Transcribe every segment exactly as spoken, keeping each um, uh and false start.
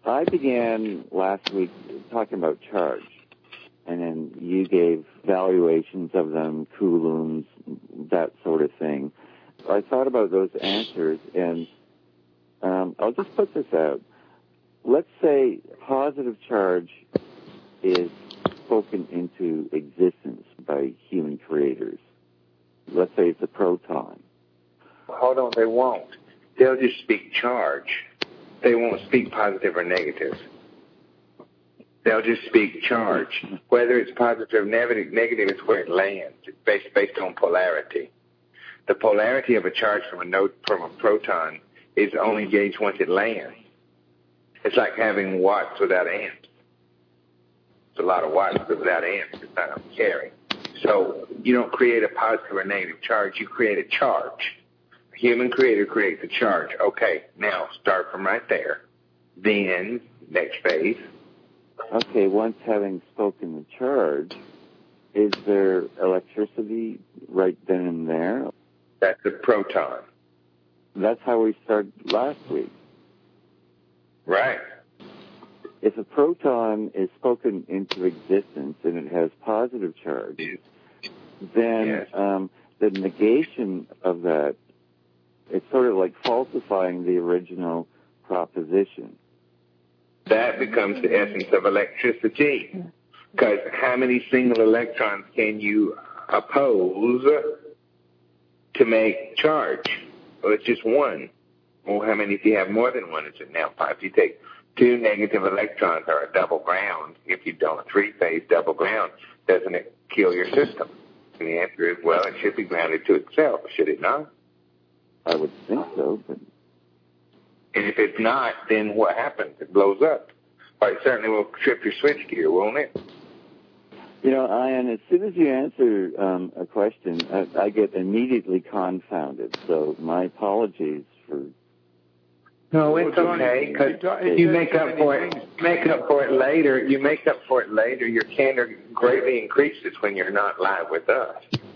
I began last week talking about charge, and then you gave valuations of them, coulombs, that sort of thing. I thought about those answers, and um, I'll just put this out. Let's say positive charge is spoken into existence by human creators. Let's say it's a proton. Hold on, they won't. They'll just speak charge. They won't speak positive or negative. They'll just speak charge. Whether it's positive or negative, negative is where it lands. It's based, based on polarity. The polarity of a charge from a node, from a proton is only gauged once it lands. It's like having watts without amps. It's a lot of watts, but without amps, it's not a carry. So you don't create a positive or negative charge. You create a charge. A human creator creates a charge. Okay, now start from right there. Then, next phase. Okay, once having spoken the charge, is there electricity right then and there? That's a proton. That's how we started last week. Right. If a proton is spoken into existence and it has positive charge, then yes. um, the negation of that, it's sort of like falsifying the original proposition. That becomes the essence of electricity. Because how many single electrons can you oppose to make charge? Well, it's just one. Well, how many if you have more than one? Is it now five? If you take two negative electrons or a double ground, if you don't, three-phase double ground, doesn't it kill your system? And the answer is, well, it should be grounded to itself, should it not? I would think so, but... And if it's not, then what happens? It blows up. Or it certainly will trip your switchgear, won't it? You know, Ian, as soon as you answer um, a question, I, I get immediately confounded. So my apologies for... No, it's okay, because you make up for it. Make up for it later. You make up for it later. Your candor greatly increases when you're not live with us.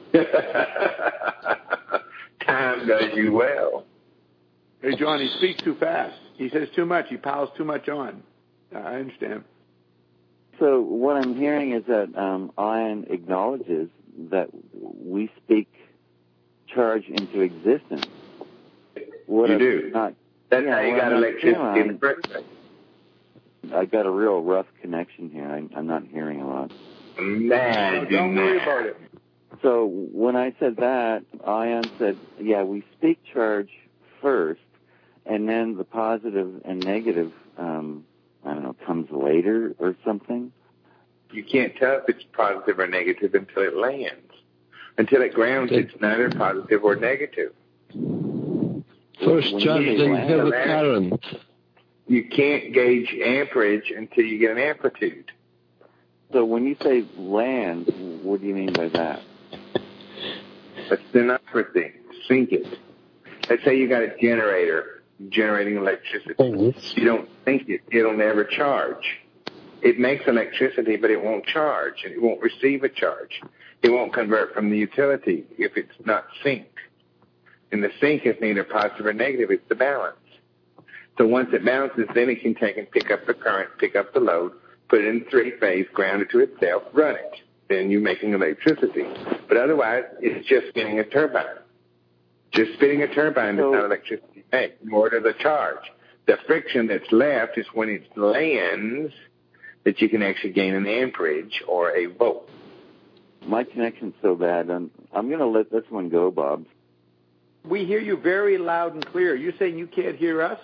Time does you well. Hey, John, he speaks too fast. He says too much. He piles too much on. I understand. So what I'm hearing is that um, Ian acknowledges that we speak charge into existence. What you do. Not, That's yeah, how you well, got electricity in the first place. I got a real rough connection here. I, I'm not hearing a lot. Man, no, don't worry about it. So when I said that, Ian said, yeah, we speak charge first, and then the positive and negative, um, I don't know, comes later or something. You can't tell if it's positive or negative until it lands. Until it grounds, it's neither positive or negative. First charge, then you have a current. You can't gauge amperage until you get an amplitude. So when you say land, what do you mean by that? A stenography. Sync it. Let's say you got a generator generating electricity. Oh. You don't think it. It'll never charge. It makes electricity, but it won't charge, and it won't receive a charge. It won't convert from the utility if it's not synced. And the sync is neither positive or negative. It's the balance. So once it balances, then it can take and pick up the current, pick up the load, put it in three-phase, ground it to itself, run it. Then you're making electricity. But otherwise, it's just spinning a turbine. Just spinning a turbine so, is not electricity made, nor does the charge. The friction that's left is when it lands that you can actually gain an amperage or a volt. My connection's so bad, I'm, I'm going to let this one go, Bob. We hear you very loud and clear. You're saying you can't hear us?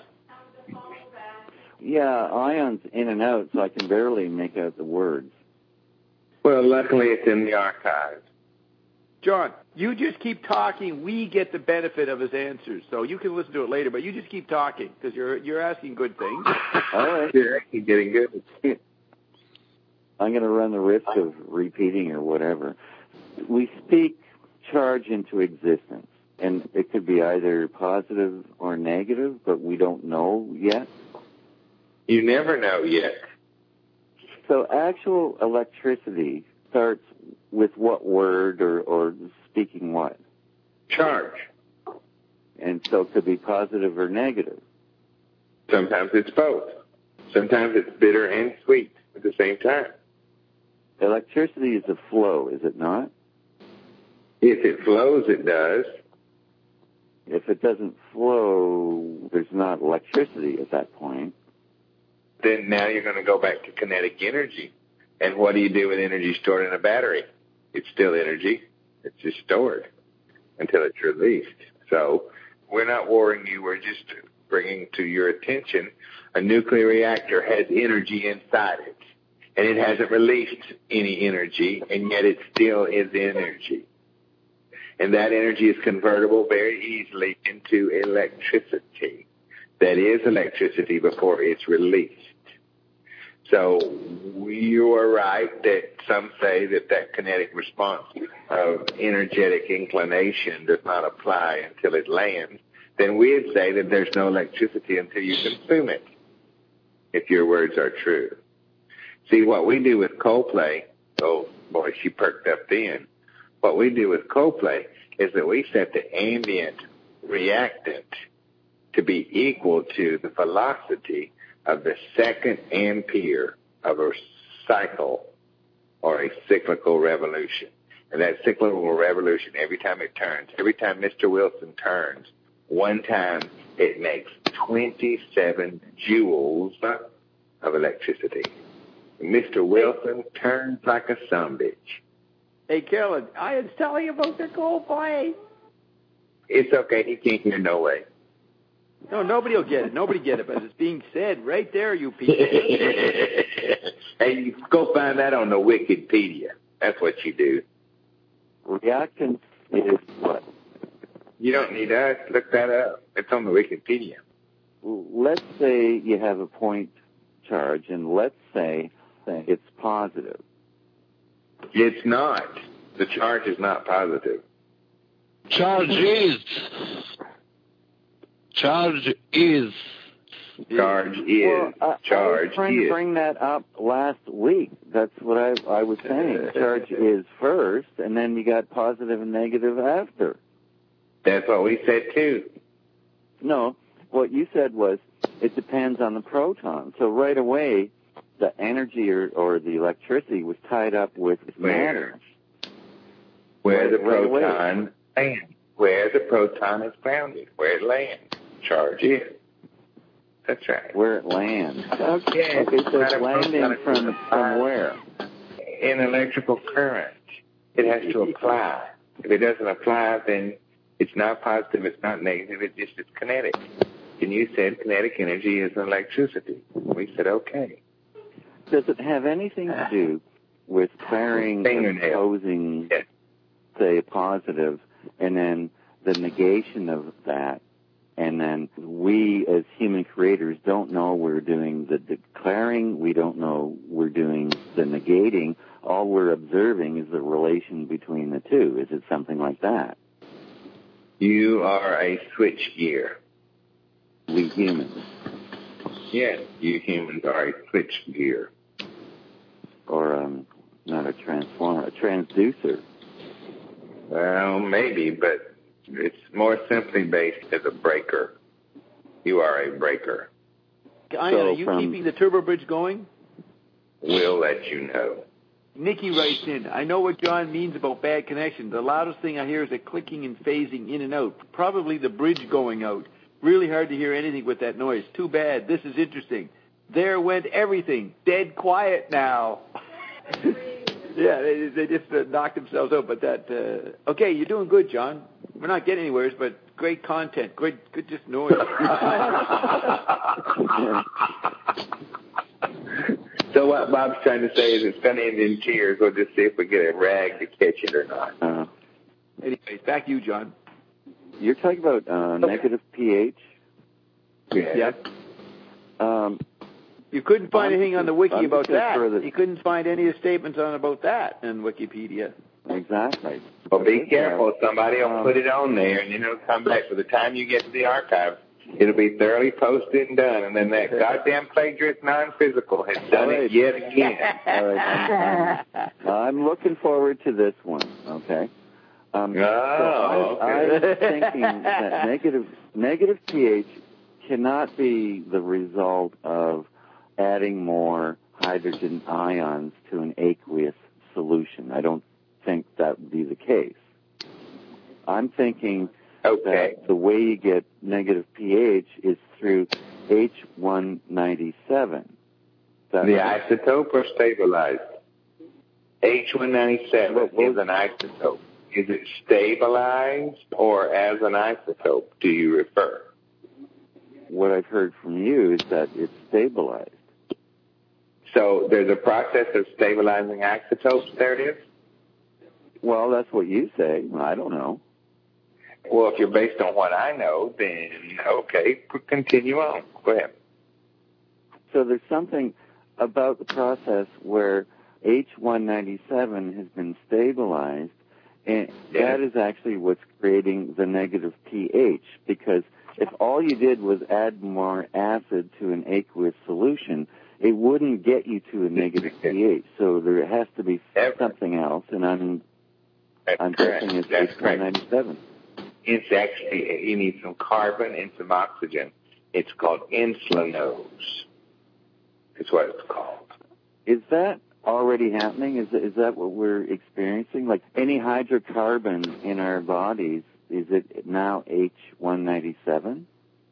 Yeah, Ion's in and out, so I can barely make out the words. Well, luckily it's in the archive. John, you just keep talking. We get the benefit of his answers, so you can listen to it later. But you just keep talking because you're you're asking good things. All right, you're actually getting good. I'm going to run the risk of repeating or whatever. We speak charge into existence, and it could be either positive or negative, but we don't know yet. You never know yet. So actual electricity starts with what word or, or speaking what? Charge. And so it could be positive or negative. Sometimes it's both. Sometimes it's bitter and sweet at the same time. Electricity is a flow, is it not? If it flows, it does. If it doesn't flow, there's not electricity at that point. Then now you're going to go back to kinetic energy. And what do you do with energy stored in a battery? It's still energy. It's just stored until it's released. So we're not warning you. We're just bringing to your attention a nuclear reactor has energy inside it. And it hasn't released any energy, and yet it still is energy. And that energy is convertible very easily into electricity. That is electricity before it's released. So you are right that some say that that kinetic response of energetic inclination does not apply until it lands. Then we'd say that there's no electricity until you consume it, if your words are true. See, what we do with Coldplay, oh boy, she perked up then. What we do with Coldplay is that we set the ambient reactant to be equal to the velocity of the second ampere of a cycle or a cyclical revolution. And that cyclical revolution, every time it turns, every time Mister Wilson turns, one time it makes twenty-seven joules of electricity. Mister Wilson turns like a sumbitch. Hey, Carolyn, I was telling you about the Coldplay. It's okay. He can't hear no way. No, nobody will get it. Nobody get it, but it's being said right there, you people. Hey, you go find that on the Wikipedia. That's what you do. Reactance is what? You don't need us. Look that up. It's on the Wikipedia. Let's say you have a point charge, and let's say it's positive. It's not. The charge is not positive. Charge is. Charge is. Charge is. Well, I, charge I was trying is. to bring that up last week. That's what I, I was saying. Charge is first, and then you got positive and negative after. That's what we said too. No, what you said was it depends on the proton. So right away, the energy or, or the electricity was tied up with matter. Where right, the right proton lands. Where the proton is grounded. Where it lands. Charge is. That's right. Where it lands. Okay. Okay, so it's landing from, from where? In electrical current. It has to apply. If it doesn't apply, then it's not positive, it's not negative, it's just it's kinetic. And you said kinetic energy is electricity. We said, okay. Does it have anything to do with pairing opposing, yes. say, a positive, and then the negation of that, and then we as human creators don't know we're doing the declaring, we don't know we're doing the negating, all we're observing is the relation between the two. Is it something like that? You are a switch gear. We humans. Yes, you humans are a switch gear. Or um, not a transformer, a transducer. Well, maybe, but it's more simply based as a breaker. You are a breaker. Ian, So are you from- keeping the turbo bridge going? We'll let you know. Nikki writes in, I know what John means about bad connection. The loudest thing I hear is a clicking and phasing in and out. Probably the bridge going out. Really hard to hear anything with that noise. Too bad. This is interesting. There went everything. Dead quiet now. Yeah, they, they just uh, knocked themselves out. But that, uh, okay, you're doing good, John. We're not getting anywhere, but great content. Great, good just noise. So what Bob's trying to say is it's going to end in tears. We'll just see if we get a rag to catch it or not. Uh, Anyways, back to you, John. you're talking about uh, negative pH? Yeah. Yep. Um, You couldn't find anything on the wiki I'm about just that. further- You couldn't find any of the statements on about that in Wikipedia. exactly. Well, be careful. Somebody will Um, put it on there, and then it'll come back. By the time you get to the archive, it'll be thoroughly posted and done. And then that goddamn plagiarist non-physical has done All right. it yet again. All right, I'm, I'm, I'm looking forward to this one, okay? Um, Oh, so I, okay. I'm thinking that negative, negative pH cannot be the result of adding more hydrogen ions to an aqueous solution. I don't think that would be the case. I'm thinking Okay. that the way you get negative pH is through H one ninety-seven. That The right? isotope or stabilized? H one ninety-seven What- what- is an isotope. Is it stabilized or as an isotope, do you refer? What I've heard from you is that it's stabilized. So there's a process of stabilizing isotopes, there it is? Well, that's what you say. I don't know. Well, if you're based on what I know, then okay, continue on. Go ahead. So there's something about the process where H one ninety-seven has been stabilized, and Yeah. that is actually what's creating the negative pH, because if all you did was add more acid to an aqueous solution, it wouldn't get you to a negative pH. So there has to be Ever. something else, and I'm, That's I'm correct. guessing it's That's H one correct. ninety-seven. It's actually, you need some carbon and some oxygen. It's called insulinose. It's what it's called. Is that already happening? Is is that what we're experiencing? Like any hydrocarbon in our bodies, is it now H one ninety-seven?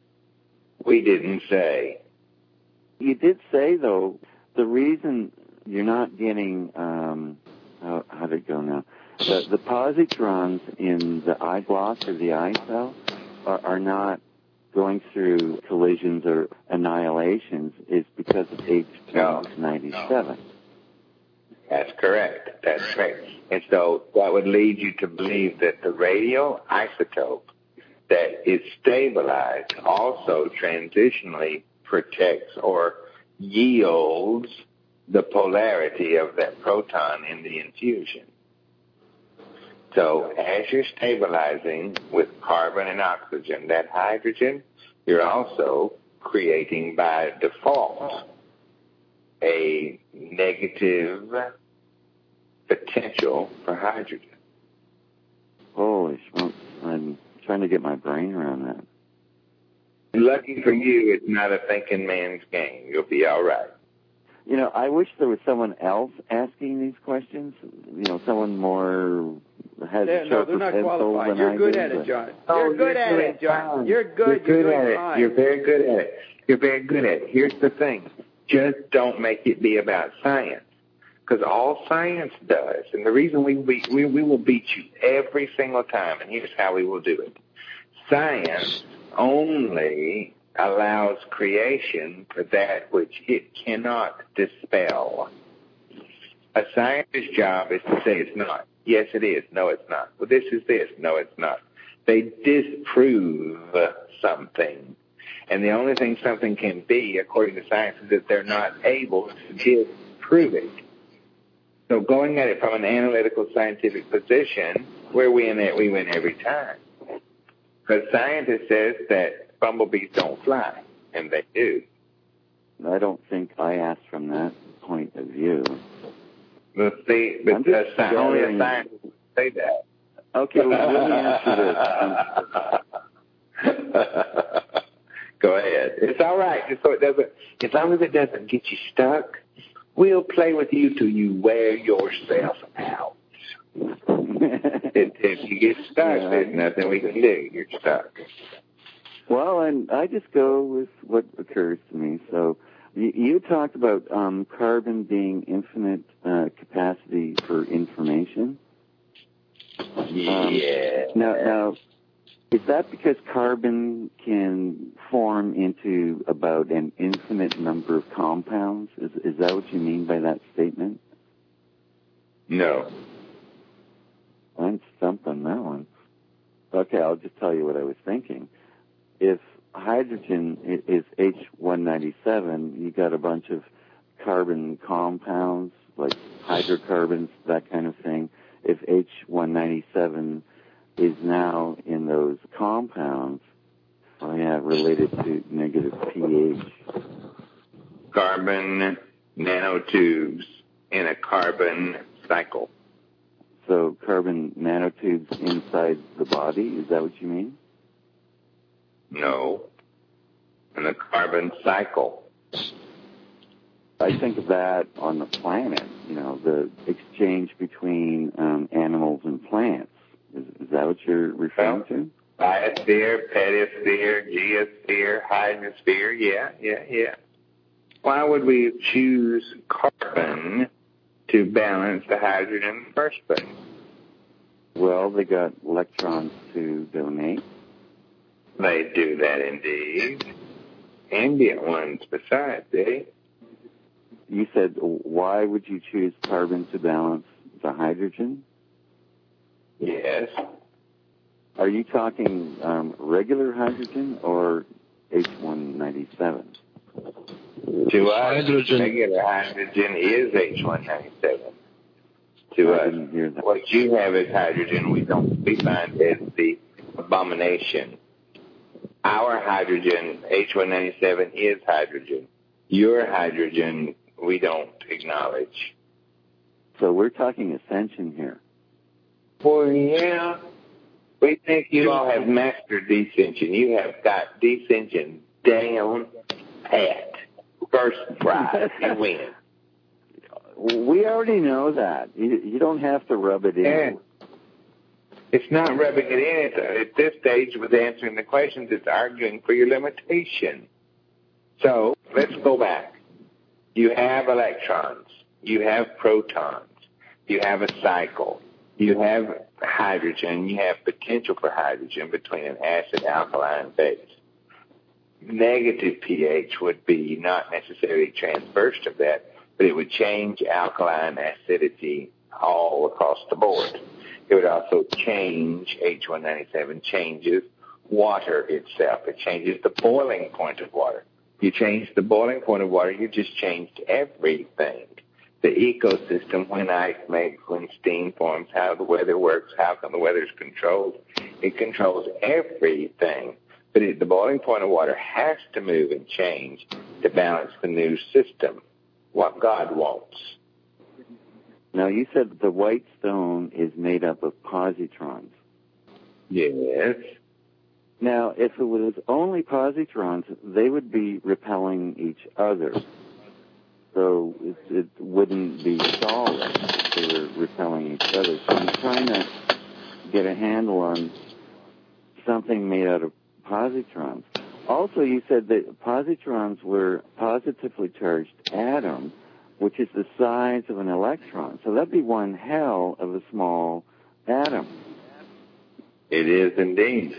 We didn't say. You did say, though, the reason you're not getting, um, how, how did it go now? The, the positrons in the eye block or the eye cell are, are not going through collisions or annihilations is because of H one ninety-seven. That's correct. That's correct. And so that would lead you to believe that the radioisotope that is stabilized also transitionally protects or yields the polarity of that proton in the infusion. So as you're stabilizing with carbon and oxygen, that hydrogen, you're also creating by default a negative potential for hydrogen. Holy smokes. I'm trying to get my brain around that. Lucky for you, it's not a thinking man's game. You'll be all right. You know, I wish there was someone else asking these questions. You know, someone more has Yeah, a no, sharper they're not pencil qualified. than You're I good do, at it, but- John. Oh, You're good you're at doing it, John. fine. You're good. You're You're good doing at it. fine. You're very good at it. You're very good at it. Here's the thing. Just don't make it be about science. Because all science does, and the reason we, we, we, we will beat you every single time, and here's how we will do it. Science only allows creation for that which it cannot dispel. A scientist's job is to say it's not. Yes, it is. No, it's not. Well, this is this. No, it's not. They disprove something. And the only thing something can be, according to science, is that they're not able to disprove it. So going at it from an analytical scientific position, where we in it, we win every time. Because scientist says that bumblebees don't fly, and they do. I don't think I asked from that point of view. But see, but I'm just uh, only a gathering- scientist would say that. Okay, well, let me answer this. Um, Go ahead. It's all right. Just so it doesn't, as long as it doesn't get you stuck, we'll play with you till you wear yourself out. if, if you get stuck, Yeah. there's nothing we can do. You're stuck. Well, and I just go with what occurs to me. So you, you talked about um, carbon being infinite uh, capacity for information. Yeah. Now, now, is that because carbon can form into about an infinite number of compounds? Is, is that what you mean by that statement? No. I'm stumped on that one. Okay, I'll just tell you what I was thinking. If hydrogen i- is H one ninety-seven, you got a bunch of carbon compounds, like hydrocarbons, that kind of thing. If H one ninety-seven is now in those compounds, oh yeah, related to negative pH. Carbon nanotubes in a carbon cycle. So carbon nanotubes inside the body, is that what you mean? No. In a carbon cycle. I think of that on the planet, you know, the exchange between um, animals and plants. Is, is that what you're referring to? Biosphere, pedosphere, geosphere, hydrosphere, yeah, yeah, yeah. Why would we choose carbon to balance the hydrogen in the first place? Well, they got electrons to donate. They do that indeed. Ambient ones besides, eh? You said, why would you choose carbon to balance the hydrogen? Yes. Are you talking um, regular hydrogen or H one ninety-seven? To us, hydrogen. regular hydrogen is H one ninety-seven. To I us, didn't hear that. what you have as hydrogen, we don't. We find as the abomination. Our hydrogen, H one ninety-seven, is hydrogen. Your hydrogen, we don't acknowledge. So we're talking ascension here. Well, yeah. We think you all have mastered descension. You have got descension down pat. First prize. You win. We already know that. You, you don't have to rub it in. And it's not rubbing it in. It's, at this stage, with answering the questions, it's arguing for your limitation. So let's go back. You have electrons. You have protons. You have a cycle. You have hydrogen. You have potential for hydrogen between an acid, alkaline base. Negative pH would be not necessarily transverse of that, but it would change alkaline acidity all across the board. It would also change, H one ninety-seven changes water itself. It changes the boiling point of water. You change the boiling point of water, you just changed everything. The ecosystem, when ice makes, when steam forms, how the weather works, how come the weather is controlled. It controls everything. But it, the boiling point of water has to move and change to balance the new system, what God wants. Now, you said the white stone is made up of positrons. Yes. Now, if it was only positrons, they would be repelling each other. So it, it wouldn't be solid if they were repelling each other. So I'm trying to get a handle on something made out of positrons. Also, you said that positrons were positively charged atom, which is the size of an electron. So that'd be one hell of a small atom. It is indeed.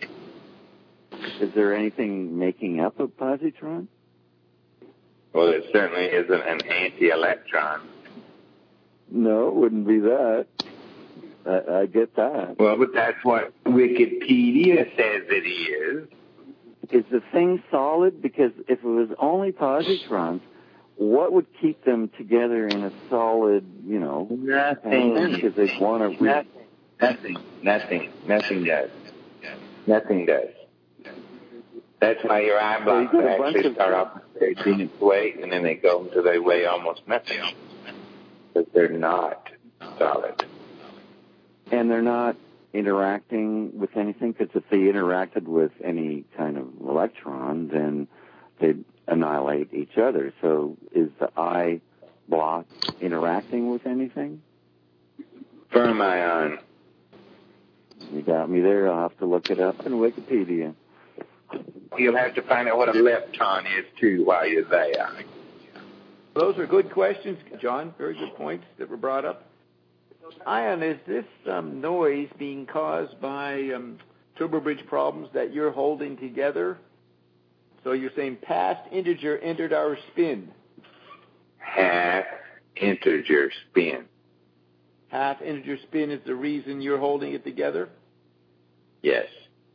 Is there anything making up a positron? Well, it certainly isn't an anti-electron. No, it wouldn't be that. I, I get that. Well, but that's what Wikipedia says it is. Is the thing solid? Because if it was only positrons, what would keep them together in a solid, you know, nothing? Because they want to re- nothing, nothing, nothing does. Nothing does. That's why your eye blocks so you actually start off with thirteen inch weight, and then they go until they weigh almost nothing. Because they're not solid. And they're not interacting with anything, because if they interacted with any kind of electron, then they'd annihilate each other. So is the eye block interacting with anything? Fermion. You got me there. I'll have to look it up in Wikipedia. You'll have to find out what a lepton is, too, while you're there. Those are good questions, John. Very good points that were brought up. Ion, is this um, noise being caused by um, turbo bridge problems that you're holding together? So you're saying past integer entered our spin. Half integer spin. Half integer spin is the reason you're holding it together? Yes.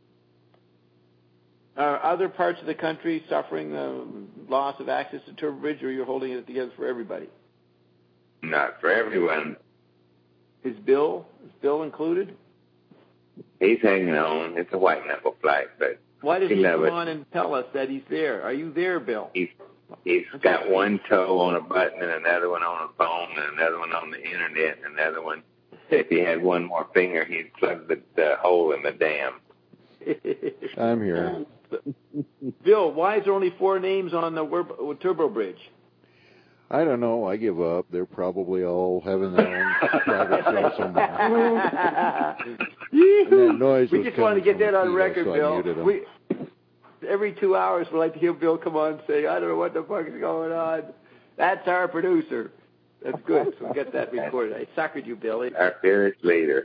Are other parts of the country suffering the loss of access to turbo bridge, or you're holding it together for everybody? Not for everyone. Is Bill, is Bill included? He's hanging on. It's a white knuckle flight, but why does he, he come it. on and tell us that he's there? Are you there, Bill? He's he's got one toe on a button and another one on a phone and another one on the internet and another one. If he had one more finger, he'd plug the, the hole in the dam. I'm here. Bill, why is there only four names on the Turbo Bridge? I don't know. I give up. They're probably all having their own private show somewhere. And that noise we was just want to get that on record, so Bill. We, every two hours, we like to hear Bill come on and say, I don't know what the fuck is going on. That's our producer. That's good. So we get that recorded. I suckered you, Billy. Our fairest leader.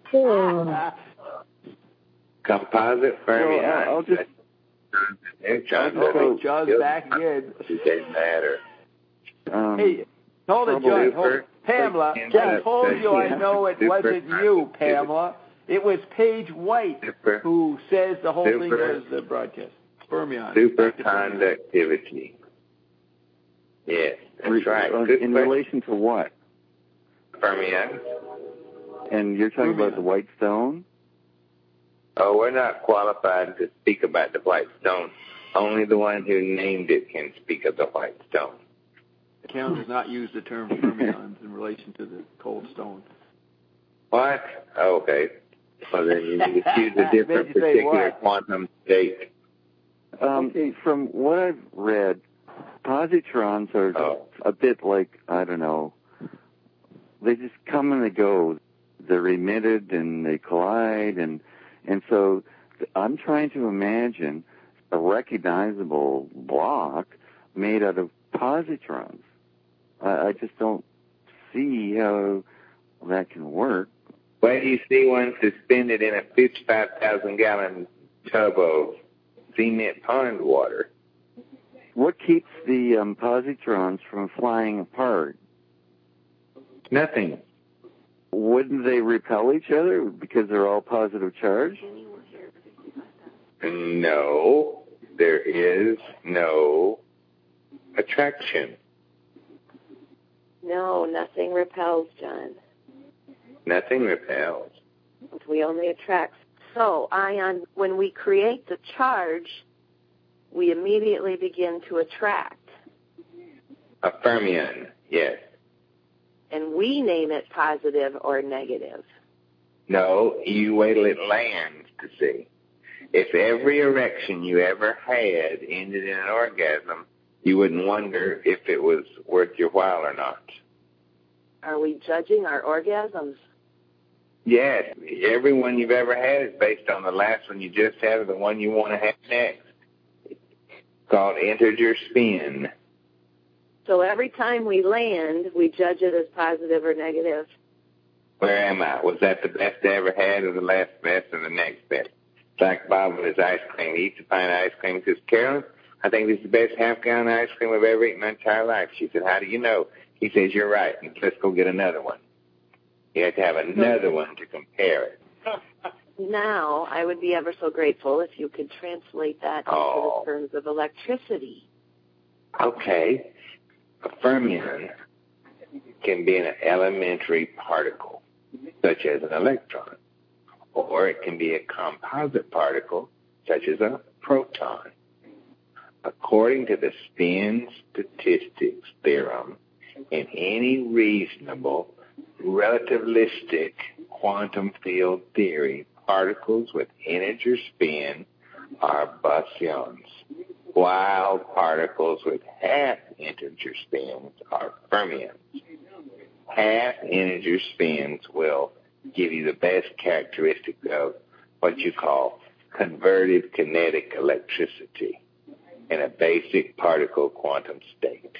Composite fermions. Well, I'll just... John, oh, John's back again. It doesn't matter. Um, hey, hold it, John. Hold it. Pamela, I told you I know it wasn't you, Pamela. It was Paige White Super. who says the whole Super. thing was the broadcast. Fermion. Superconductivity. Yes, that's re- right. uh, Good in question. relation to what? Fermions. And you're talking Fermion. about the white stone? Oh, we're not qualified to speak about the white stone. Only the one who named it can speak of the white stone. Count does not use the term fermions in relation to the cold stone. What? Oh, okay. Well, then you need to choose a different Made you say particular what? quantum state. Um, Okay. From what I've read, positrons are Oh. a bit like, I don't know, they just come and they go. They're emitted and they collide, and and so I'm trying to imagine a recognizable block made out of positrons. I, I just don't see how that can work. Where do you see one suspended in a fifty-five thousand gallon tub of cement pond water? What keeps the um, positrons from flying apart? Nothing. Wouldn't they repel each other because they're all positive charge? No, there is no attraction. No, nothing repels, John. Nothing repels. We only attract. So, ion, when we create the charge, we immediately begin to attract. A fermion, yes. And we name it positive or negative. No, you wait till it lands to see. If every erection you ever had ended in an orgasm, you wouldn't wonder if it was worth your while or not. Are we judging our orgasms? Yes, every one you've ever had is based on the last one you just had or the one you want to have next. It's called integer spin. So every time we land, we judge it as positive or negative. Where am I? Was that the best I ever had or the last best or the next best? It's like Bob with his ice cream. He eats a pint of ice cream. He says, Carolyn, I think this is the best half-gallon ice cream I've ever eaten in my entire life. She said, how do you know? He says, you're right. Let's go get another one. You have to have another one to compare it. Now, I would be ever so grateful if you could translate that into Oh. the terms of electricity. Okay. A fermion can be an elementary particle, such as an electron, or it can be a composite particle, such as a proton. According to the spin statistics theorem, in any reasonable relativistic quantum field theory, particles with integer spin are bosyons, while particles with half integer spins are fermions. Half integer spins will give you the best characteristic of what you call converted kinetic electricity in a basic particle quantum state.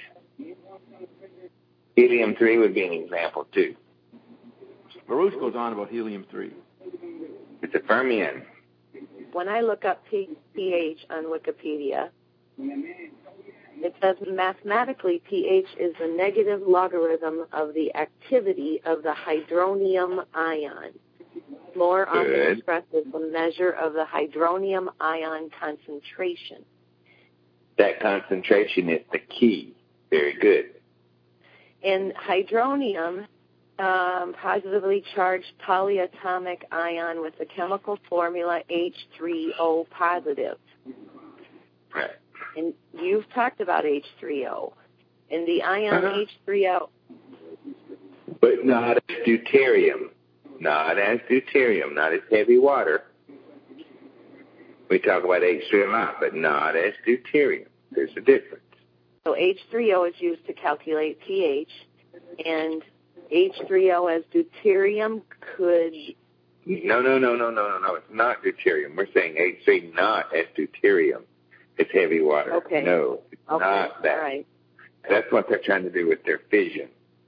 Helium three would be an example, too. Baruch goes on about helium three. It's a fermion. When I look up pH on Wikipedia, it says mathematically pH is the negative logarithm of the activity of the hydronium ion. More often Good. expressed as the measure of the hydronium ion concentration. That concentration is the key. Very good. In hydronium, um, positively charged polyatomic ion with the chemical formula H three O positive. Right. And you've talked about H three O. And the ion Uh-huh. H three O. But not as deuterium. Not as deuterium, not as heavy water. We talk about H three a lot, but not as deuterium. There's a difference. So H three O is used to calculate pH, and H three O as deuterium could... No, no, no, no, no, no, no. It's not deuterium. We're saying H three not as deuterium. It's heavy water. Okay. No, it's okay. not that. All right. That's what they're trying to do with their fission.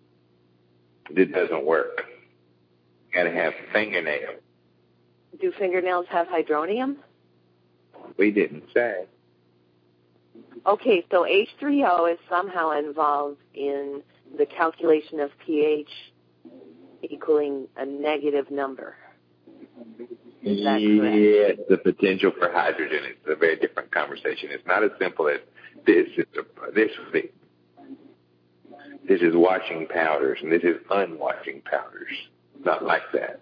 It doesn't work. You got to have fingernails. Do fingernails have hydronium? We didn't say. Okay, so H three O is somehow involved in the calculation of pH equaling a negative number. Is that correct? Yes, the potential for hydrogen is a very different conversation. It's not as simple as this. It's a, this is the, this is washing powders, and this is unwashing powders. Not like that.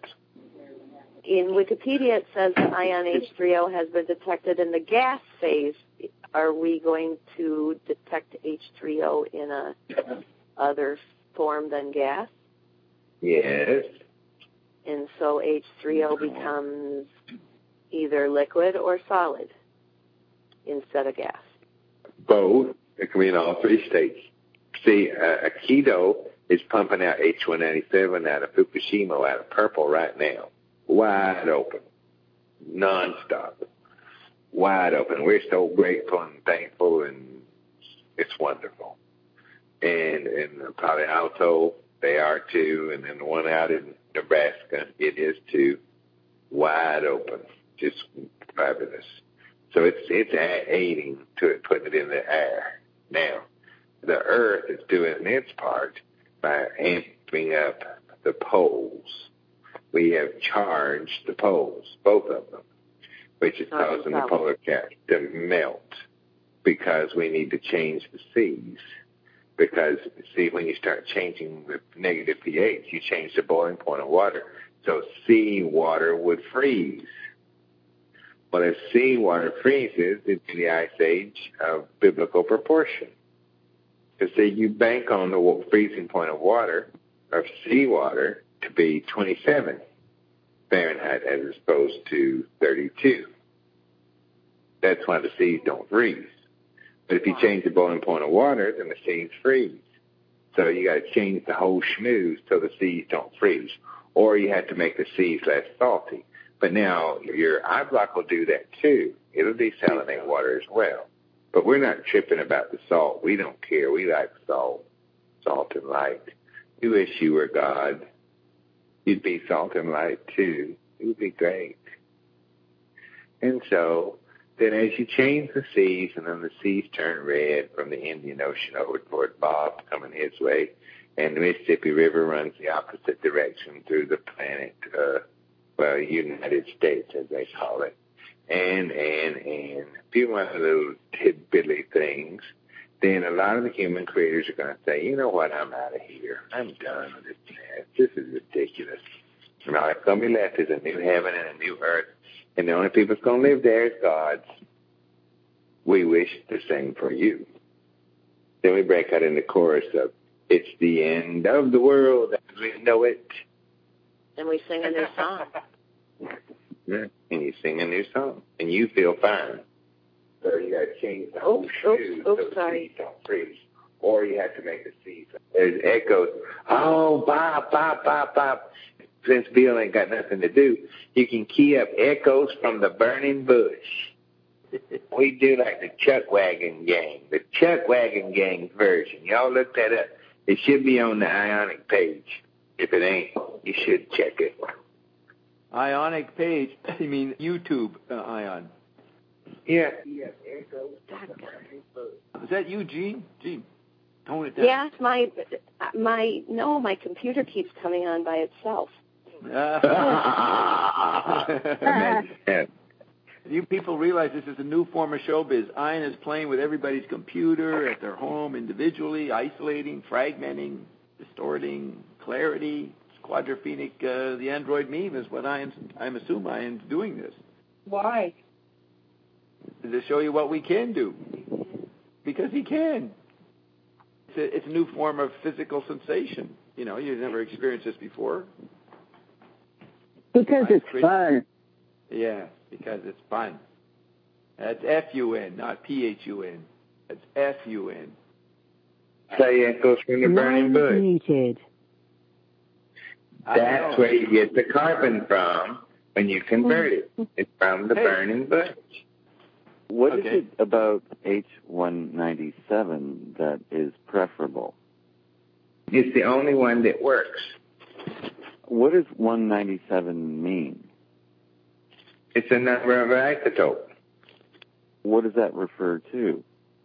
In Wikipedia, it says that ion H three O has been detected in the gas phase. Are we going to detect H three O in a other form than gas? Yes. And so H three O becomes either liquid or solid instead of gas. Both. It can be in all three states. See, uh, Aikido is pumping out H one ninety-seven out of Fukushima, out of purple right now. Wide open. Nonstop. Wide open. We're so grateful and thankful, and it's wonderful. And in Palo Alto, they are too, and then the one out in Nebraska, it is too. Wide open. Just fabulous. So it's it's aiding to it, putting it in the air. Now, the Earth is doing its part by amping up the poles. We have charged the poles, both of them, which is causing the polar caps to melt because we need to change the seas. Because, see, when you start changing the negative pH, you change the boiling point of water. So sea water would freeze. Well, if sea water freezes, it's the ice age of biblical proportion. Because, see, you bank on the freezing point of water, of seawater, to be twenty-seven Fahrenheit as opposed to thirty-two. That's why the seas don't freeze. But if you change the boiling point of water, then the seas freeze. So you got to change the whole schmooze so the seas don't freeze. Or you have to make the seas less salty. But now your eye block will do that too. It'll desalinate water as well. But we're not tripping about the salt. We don't care. We like salt, salt and light. You wish you were God. You'd be salt and light too. It would be great. And so then as you change the seas, and then the seas turn red from the Indian Ocean over toward Bob coming his way, and the Mississippi River runs the opposite direction through the planet, uh, well, United States, as they call it. And, and, and a few other little tidbitly things. Then a lot of the human creators are going to say, you know what, I'm out of here. I'm done with this mess. This is ridiculous. And all that's going to be left is a new heaven and a new earth. And the only people that's going to live there is God's. We wish the same for you. Then we break out in the chorus of, it's the end of the world as we know it. And we sing a new song. Yeah. And you sing a new song. And you feel fine. So you got to change the whole oops, shoe oops, oops, so sorry. the seas don't freeze. Or you have to make the seas. There's echoes. Oh, Bob, Bob, Bob, Bob. Since Bill ain't got nothing to do, you can key up echoes from the burning bush. We do like the Chuck Wagon Gang, the Chuck Wagon Gang version. Y'all look that up. It should be on the Ionic page. If it ain't, you should check it. Ionic page? You mean YouTube, uh, Ion? Yeah. Is that you, Gene? Gene, tone it down. Yes, my, my, no, my computer keeps coming on by itself. You people realize this is a new form of showbiz. Ian is playing with everybody's computer at their home individually, isolating, fragmenting, distorting, clarity, quadraphenic. Uh, the Android meme is what Ian's, I'm assuming Ian's doing this. Why? To show you what we can do. Because he can. It's a, it's a new form of physical sensation. You know, you've never experienced this before. Because it's fun. Yeah, because it's fun. That's F U N, not P H U N. That's F U N. Say echoes from the burning bush. Muted. That's where you get the carbon from when you convert it. It's from the Hey. burning bush. What Okay. is it about H one ninety-seven that is preferable? It's the only one that works. What does one ninety-seven mean? It's a number of an isotope. What does that refer to?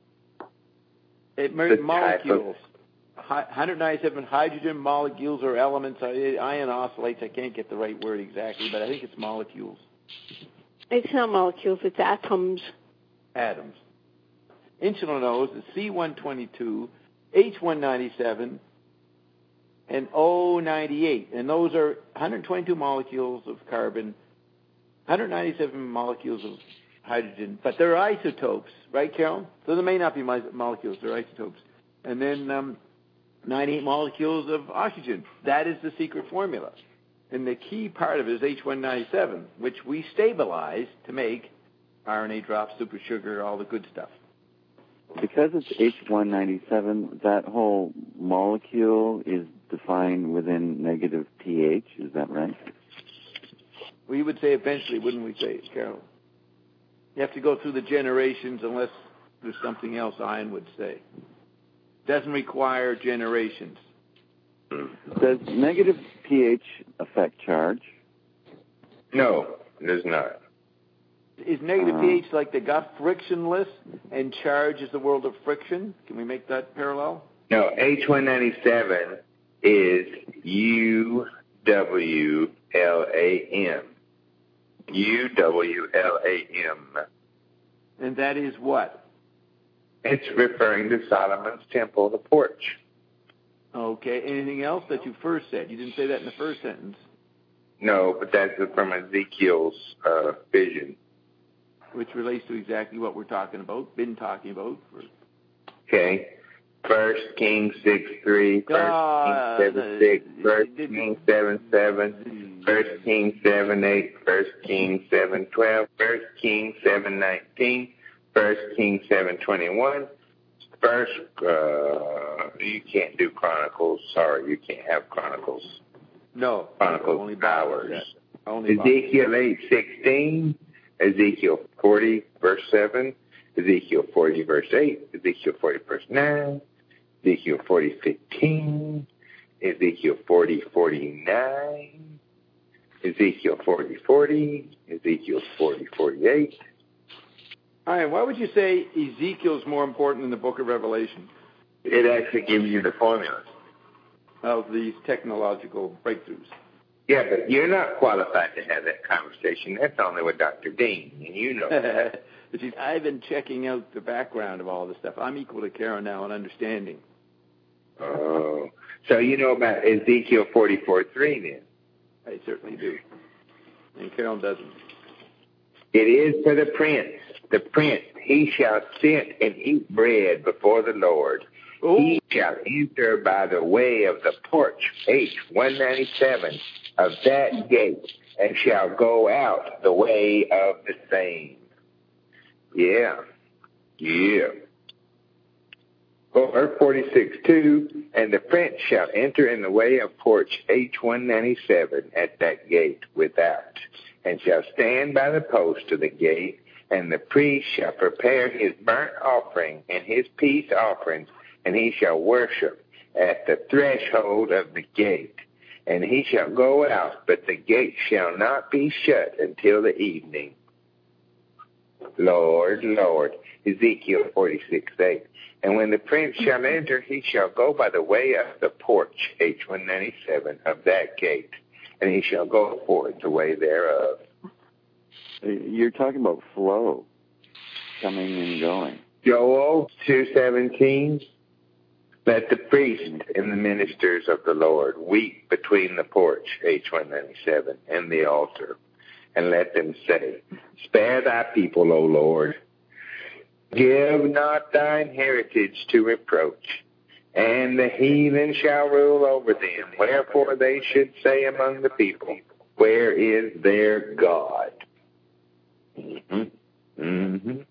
It mer- The type molecules. Hi- one hundred ninety-seven hydrogen molecules or elements. I- Ion oscillates. I can't get the right word exactly, but I think it's molecules. It's not molecules, it's atoms. Atoms. Insulin knows is C one twenty-two, H one ninety-seven, and O ninety-eight. And those are one hundred twenty-two molecules of carbon, one hundred ninety-seven molecules of hydrogen, but they're isotopes, right, Carol? So they may not be mo- molecules, they're isotopes. And then um, ninety-eight molecules of oxygen. That is the secret formula. And the key part of it is H one ninety-seven, which we stabilize to make R N A drops, super sugar, all the good stuff. Because it's H one ninety-seven, that whole molecule is defined within negative pH, is that right? We would say eventually, wouldn't we say, Carol? You have to go through the generations unless there's something else Ian would say. Doesn't require generations. Does negative pH affect charge? No, it does not. Is negative Uh, pH like the gut frictionless and charge is the world of friction? Can we make that parallel? No, H one ninety-seven is U W L A M. U W L A M. And that is what? It's referring to Solomon's temple, the porch. Okay. Anything else that you first said? You didn't say that in the first sentence. No, but that's from Ezekiel's uh, vision. Which relates to exactly what we're talking about, been talking about. For... Okay. First Kings six three, First Uh, Kings seven six, First Kings seven seven, First Kings seven eight, First Kings seven twelve, First Kings seven nineteen, First Kings seven twenty one. First, uh, you can't do Chronicles. Sorry, you can't have Chronicles. No. Chronicles only hours. Only Ezekiel eight sixteen, Ezekiel forty verse seven, Ezekiel forty verse eight, Ezekiel forty verse nine, Ezekiel forty fifteen, Ezekiel forty forty-nine, Ezekiel forty forty, Ezekiel forty forty-eight. All right, why would you say Ezekiel's more important than the book of Revelation It actually gives you the formulas. of these technological breakthroughs? Yeah, but you're not qualified to have that conversation. That's only with Doctor Dean, and you know that. But see, I've been checking out the background of all this stuff. I'm equal to Karen now in understanding. Oh, so you know about Ezekiel forty-four three then? I certainly do. And Carol doesn't. It is for the prince. The prince, he shall sit and eat bread before the Lord. Ooh. He shall enter by the way of the porch, H one ninety-seven, of that gate, and shall go out the way of the same. Yeah. Yeah. Or forty-six two, and the prince shall enter in the way of porch H one ninety-seven at that gate without, and shall stand by the post of the gate, and the priest shall prepare his burnt offering and his peace offerings, and he shall worship at the threshold of the gate. And he shall go out, but the gate shall not be shut until the evening. Lord, Lord, Ezekiel forty-six eight. And when the prince shall enter, he shall go by the way of the porch, H one ninety-seven, of that gate, and he shall go forth the way thereof. You're talking about flow, coming and going. Joel two seventeen. Let the priest and the ministers of the Lord weep between the porch, H one ninety-seven, and the altar, and let them say, Spare thy people, O Lord. Give not thine heritage to reproach, and the heathen shall rule over them. Wherefore they should say among the people, Where is their God? Mm-hmm. Mm-hmm.